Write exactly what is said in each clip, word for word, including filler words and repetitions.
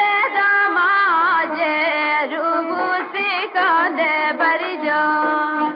دماج رو بوسی کنده بری جان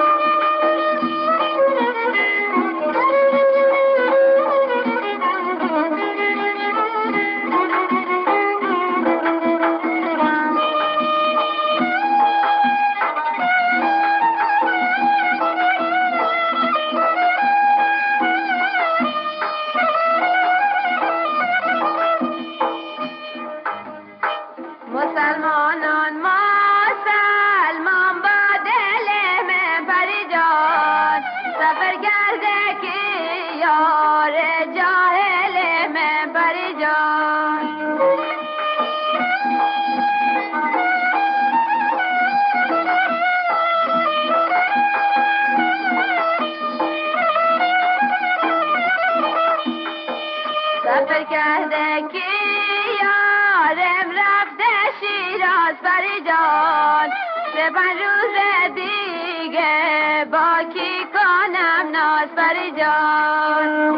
مسلمانان مسلمان با دل من پری جان سفر کرده که یار جاهل من پری جان سفر کرده که یارم رفته شیراز پری جان سه پنج روز دیگه با کی کنم ناز پری جان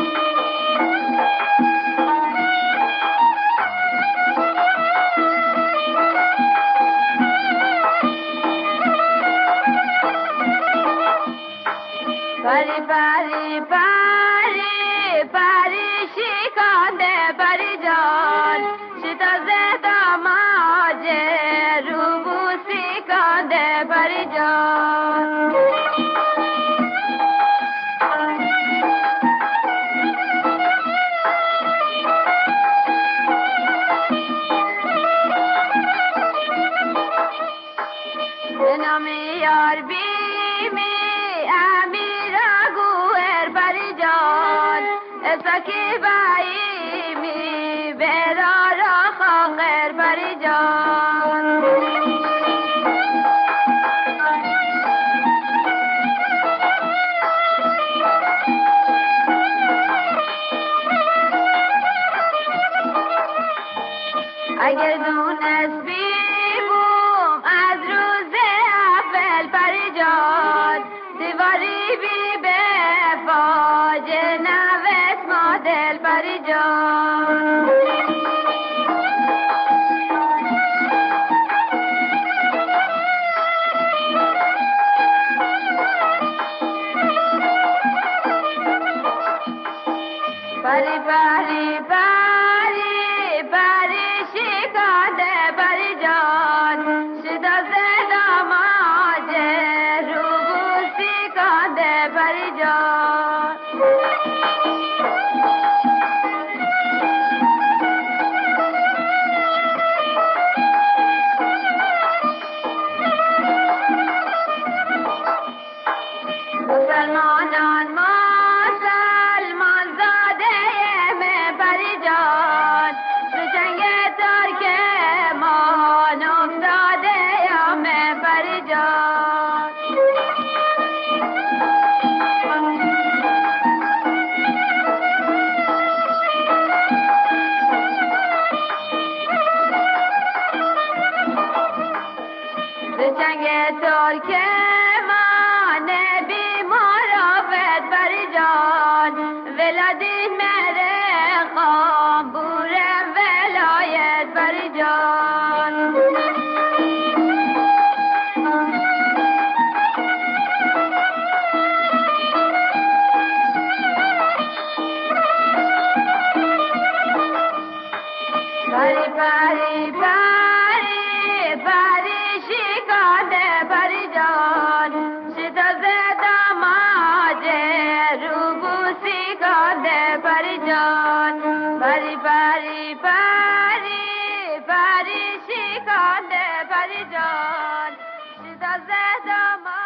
پری پری پری پری شکانده پری جان شتازه دماج رو بوسی کنده پری جان به نام یار بیمی امیرا گوهر پری جان اسکی بایی می برارا خاقر پری جان اگر دونست بیبوم از روز اول پری جان دیواری بی به فاج نوست مادل پری جان پری پری پری پری شکانده پری جان شتازه دماج رو بوسی کنده پری جان مسلمانان مسلمان زاده من پری جان تو جنگ ترکمان افتاده یا من پری جان تو جنگ ترکمان بیمار آفت پری جان ولادین مره قامبورم ولایت پری جان پری پری پری پری شکانده پری جان شتازه دماج رو بوسی کنده پری جان پری پری پری پری شکانده پری جان شتازه دماج